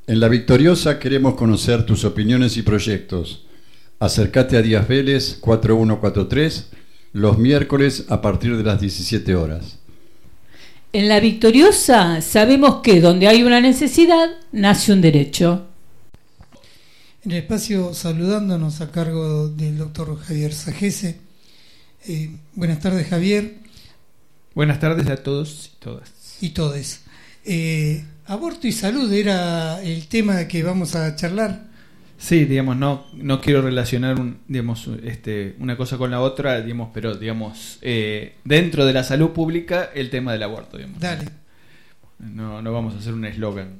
En La Victoriosa queremos conocer tus opiniones y proyectos. Acércate a Díaz Vélez 4143 los miércoles a partir de las 17 horas. En La Victoriosa sabemos que donde hay una necesidad, nace un derecho. En el espacio saludándonos a cargo del doctor Javier Sagese. Buenas tardes, Javier. Buenas tardes a todos y todas. Y todes. Aborto y salud era el tema que vamos a charlar. Sí, digamos, no quiero relacionar una cosa con la otra, digamos, pero digamos, dentro de la salud pública, el tema del aborto, digamos. Dale. No vamos a hacer un eslogan.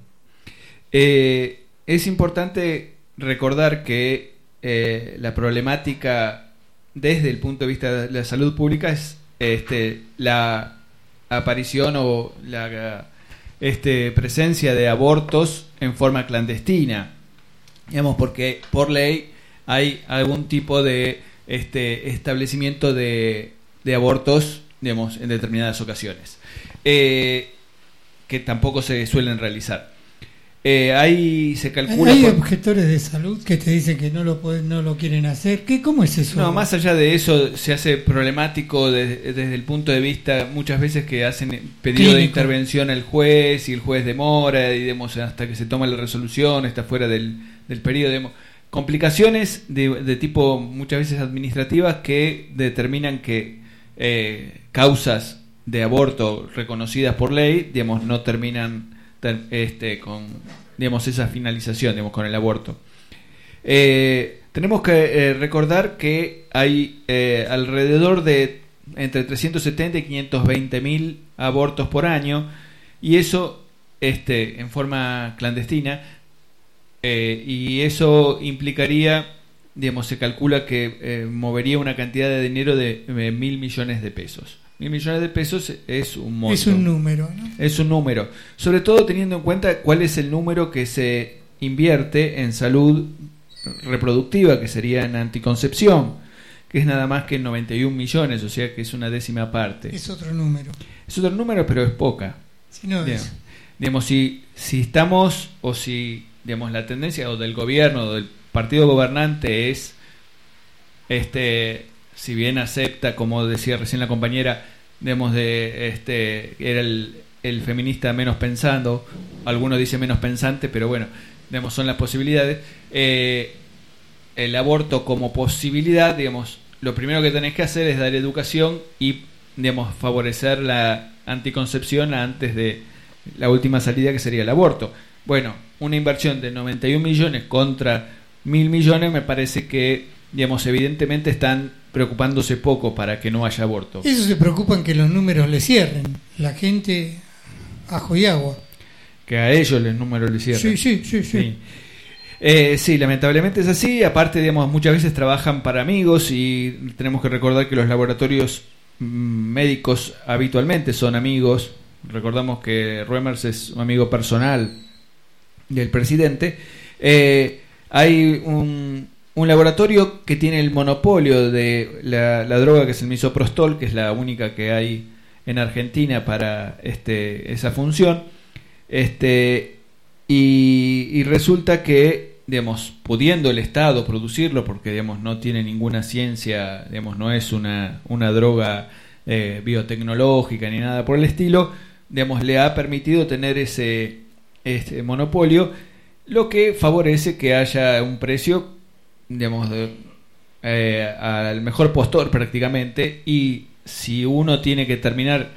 Es importante recordar que la problemática desde el punto de vista de la salud pública es la aparición o la presencia de abortos en forma clandestina, digamos, porque por ley hay algún tipo de establecimiento de abortos, digamos, en determinadas ocasiones, que tampoco se suelen realizar. Ahí se calcula. Hay objetores de salud que te dicen que no lo quieren hacer. ¿Cómo es eso? No, más allá de eso, se hace problemático desde el punto de vista, muchas veces que hacen pedido clínico de intervención al juez y el juez demora y digamos, hasta que se toma la resolución, está fuera del periodo. Digamos, complicaciones de tipo muchas veces administrativas que determinan que causas de aborto reconocidas por ley, digamos, no terminan con, digamos, esa finalización, digamos, con el aborto. Tenemos que recordar que hay alrededor de entre 370 y 520 mil abortos por año, y eso en forma clandestina, y eso implicaría, digamos, se calcula que movería una cantidad de dinero de 1.000 millones de pesos. 1.000 millones de pesos es un monto. Es un número, ¿no? Es un número. Sobre todo teniendo en cuenta cuál es el número que se invierte en salud reproductiva, que sería en anticoncepción, que es nada más que 91 millones, o sea que es una décima parte. Es otro número. Es otro número, pero es poca. Si no es. Digamos, si estamos, o si, digamos, la tendencia o del gobierno o del partido gobernante es si bien acepta, como decía recién la compañera, digamos, era el feminista menos pensando, algunos dicen menos pensante, pero bueno, digamos, son las posibilidades. El aborto como posibilidad, digamos, lo primero que tenés que hacer es dar educación y, digamos, favorecer la anticoncepción antes de la última salida, que sería el aborto. Bueno, una inversión de 91 millones contra 1.000 millones me parece que, digamos, evidentemente están preocupándose poco para que no haya aborto. Eso se preocupan que los números le cierren. La gente, ajo y agua. Que a ellos los números le cierren. Sí. Sí, lamentablemente es así. Aparte, digamos, muchas veces trabajan para amigos y tenemos que recordar que los laboratorios médicos habitualmente son amigos. Recordamos que Reumers es un amigo personal del presidente. Hay un laboratorio que tiene el monopolio de la droga, que es el misoprostol, que es la única que hay en Argentina para esa función, y resulta que, digamos, pudiendo el Estado producirlo, porque, digamos, no tiene ninguna ciencia, digamos, no es una droga biotecnológica ni nada por el estilo, digamos, le ha permitido tener ese monopolio, lo que favorece que haya un precio, digamos, al mejor postor prácticamente. Y si uno tiene que terminar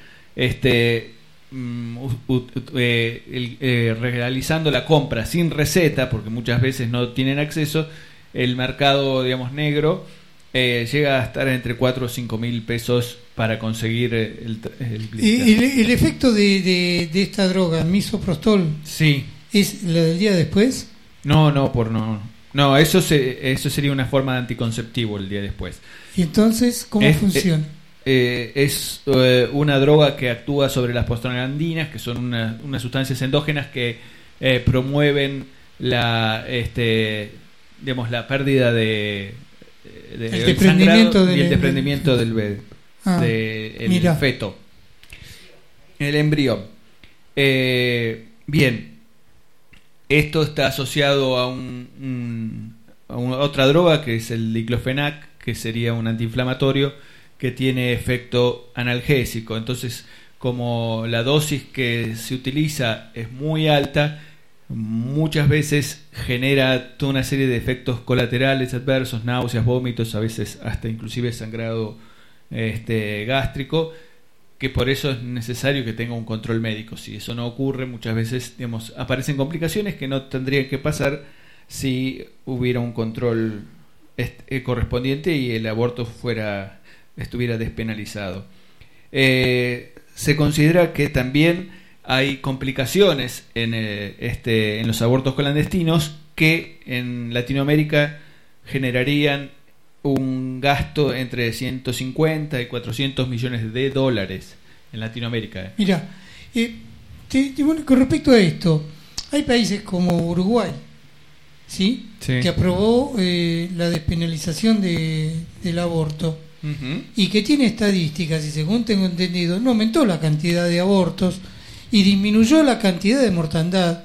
realizando la compra sin receta, porque muchas veces no tienen acceso, el mercado, digamos, negro llega a estar entre 4 o 5 mil pesos para conseguir el ¿Y el efecto de esta droga, misoprostol, sí, es la del día después? No, eso sería una forma de anticonceptivo el día después. ¿Y entonces cómo funciona? Es una droga que actúa sobre las prostaglandinas, que son unas sustancias endógenas que promueven la pérdida el desprendimiento y el desprendimiento del bebé, del feto, el embrión. Bien. esto está asociado a otra droga que es el diclofenac, que sería un antiinflamatorio que tiene efecto analgésico. Entonces, como la dosis que se utiliza es muy alta, muchas veces genera toda una serie de efectos colaterales adversos, náuseas, vómitos, a veces hasta inclusive sangrado gástrico, que por eso es necesario que tenga un control médico. Si eso no ocurre, muchas veces, digamos, aparecen complicaciones que no tendrían que pasar si hubiera un control correspondiente y el aborto estuviera despenalizado. Se considera que también hay complicaciones en los abortos clandestinos que en Latinoamérica generarían un gasto entre 150 y 400 millones de dólares en Latinoamérica. Mira, bueno, con respecto a esto, hay países como Uruguay, ¿sí? Que aprobó la despenalización del aborto, y que tiene estadísticas, y según tengo entendido, no aumentó la cantidad de abortos y disminuyó la cantidad de mortandad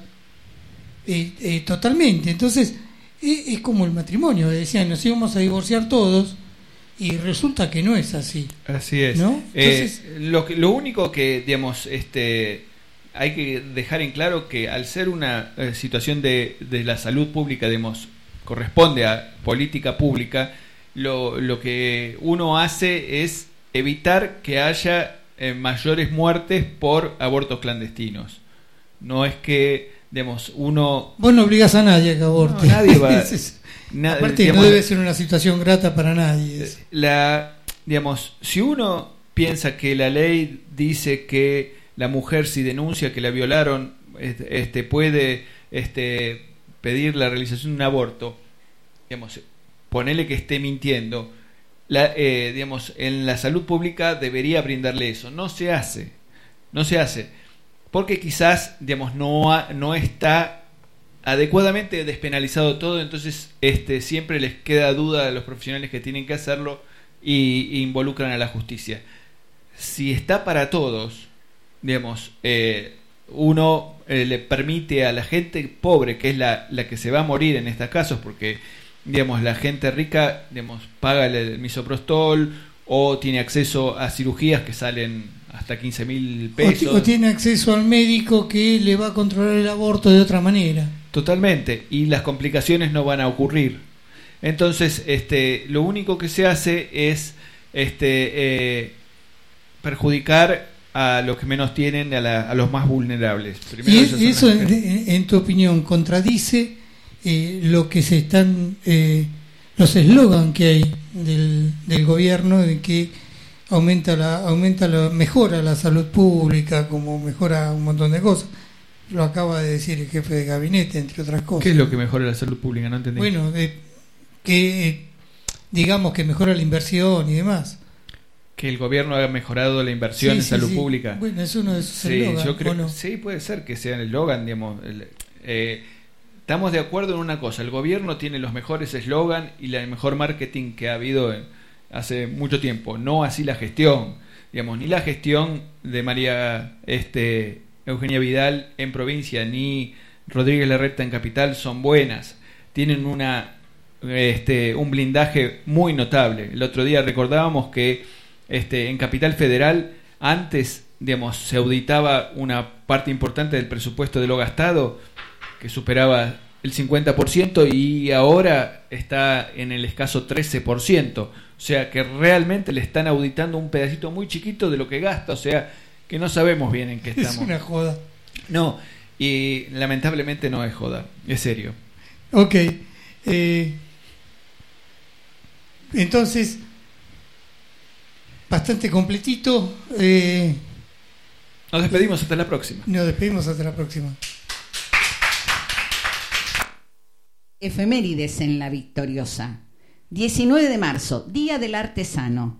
totalmente. Entonces, es como el matrimonio, decían, nos íbamos a divorciar todos, y resulta que no es así. Así es, ¿no? Entonces, lo único que, digamos, hay que dejar en claro que al ser una situación de la salud pública, digamos, corresponde a política pública, lo que uno hace es evitar que haya mayores muertes por abortos clandestinos. No es que, digamos, uno... Vos no obligás a nadie a que aborte. No, nadie va... Aparte, digamos, no debe ser una situación grata para nadie. Digamos, si uno piensa que la ley dice que la mujer, si denuncia que la violaron, puede pedir la realización de un aborto, digamos, ponele que esté mintiendo, digamos, en la salud pública debería brindarle eso. No se hace, porque quizás, digamos, no está adecuadamente despenalizado todo, entonces siempre les queda duda a los profesionales que tienen que hacerlo y involucran a la justicia. Si está para todos, digamos, uno le permite a la gente pobre, que es la que se va a morir en estos casos, porque, digamos, la gente rica, digamos, paga el misoprostol o tiene acceso a cirugías que salen hasta 15.000 pesos. O tiene acceso al médico que le va a controlar el aborto de otra manera. Totalmente, y las complicaciones no van a ocurrir. Entonces, lo único que se hace es perjudicar a los que menos tienen, a los más vulnerables. Primero, y eso en tu opinión, contradice lo que se están los eslogans que hay del gobierno, de que mejora la salud pública, como mejora un montón de cosas. Lo acaba de decir el jefe de gabinete, entre otras cosas. ¿Qué es lo que mejora la salud pública? No entendí. Bueno, que digamos que mejora la inversión y demás. Que el gobierno haya mejorado la inversión en salud pública. Bueno, es uno de esos eslogans. Yo creo, sí, puede ser que sea el eslogan, digamos. Estamos de acuerdo en una cosa: el gobierno tiene los mejores eslogans y el mejor marketing que ha habido hace mucho tiempo. No así la gestión, digamos, ni la gestión de María Eugenia Vidal en provincia, ni Rodríguez Larreta en capital son buenas. Tienen un blindaje muy notable. El otro día recordábamos que en Capital Federal antes, digamos, se auditaba una parte importante del presupuesto de lo gastado que superaba el 50% y ahora está en el escaso 13%. O sea que realmente le están auditando un pedacito muy chiquito de lo que gasta, o sea que no sabemos bien en qué estamos. Es una joda. No, y lamentablemente no es joda, es serio. Ok. Entonces, bastante completito. Nos despedimos hasta la próxima. Efemérides en La Victoriosa. 19 de marzo, Día del Artesano.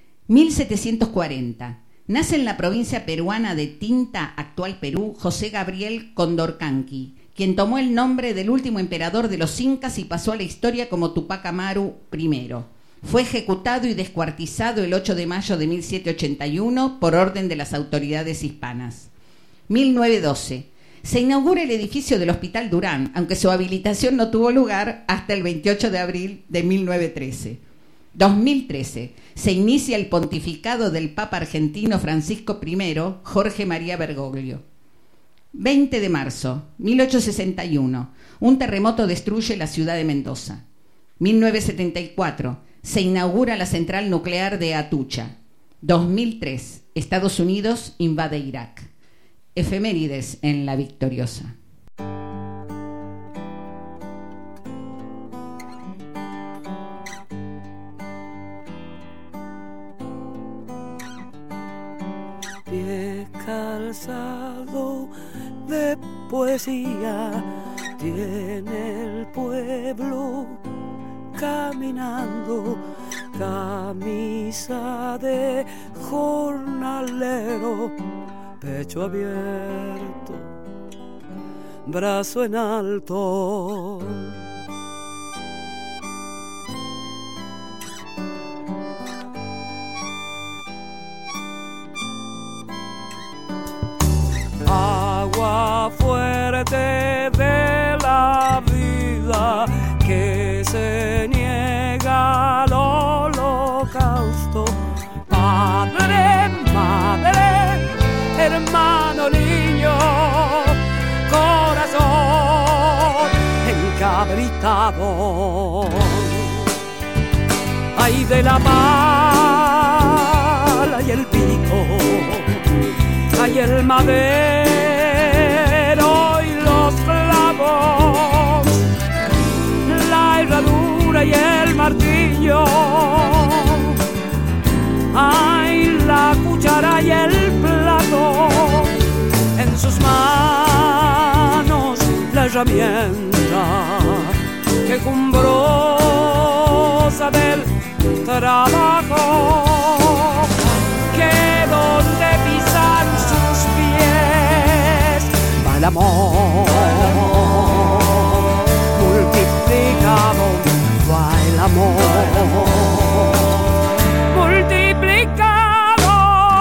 1740. Nace en la provincia peruana de Tinta, actual Perú, José Gabriel Condorcanqui, quien tomó el nombre del último emperador de los incas y pasó a la historia como Tupac Amaru I. Fue ejecutado y descuartizado el 8 de mayo de 1781 por orden de las autoridades hispanas. 1912. se inaugura el edificio del Hospital Durán, aunque su habilitación no tuvo lugar hasta el 28 de abril de 1913. 2013, se inicia el pontificado del Papa argentino Francisco I, Jorge María Bergoglio. 20 de marzo, 1861, un terremoto destruye la ciudad de Mendoza. 1974, se inaugura la central nuclear de Atucha. 2003, Estados Unidos invade Irak. Efemérides en La Victoriosa. Pie calzado de poesía tiene el pueblo caminando, camisa de jornalero, pecho abierto, brazo en alto. Agua fuerte de la vida que se niega al holocausto. Padre, madre, hermano, niño, corazón encabritado. Ay de la pala y el pico, hay el madero y los clavos, la herradura y el martillo, hay la cuchara y el plato, en sus manos la herramienta quejumbrosa del trabajo, que donde pisan sus pies va el amor, multiplicado va el amor, multiplicado.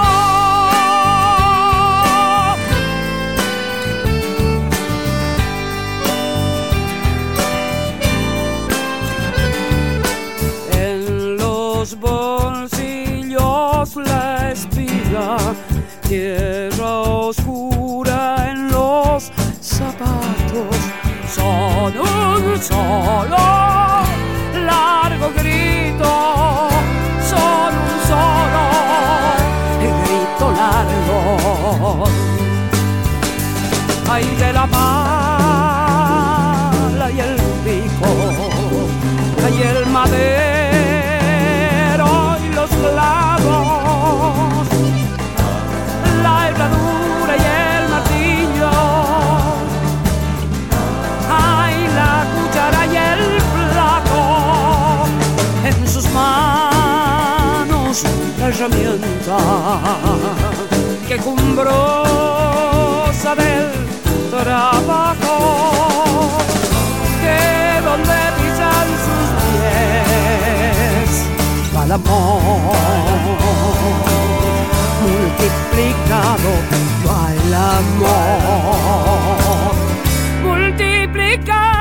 En los bolsillos la espiga, tierra oscura en los zapatos, son un solo largo grito, son un solo grito largo. Ay de la pala y el pico, hay el madero y los clavos, la herradura y el martillo, hay la cuchara y el plato, en sus manos la herramienta quejumbrosa del trabajo, que donde pisan sus pies va el amor, multiplicado va el amor, multiplicado.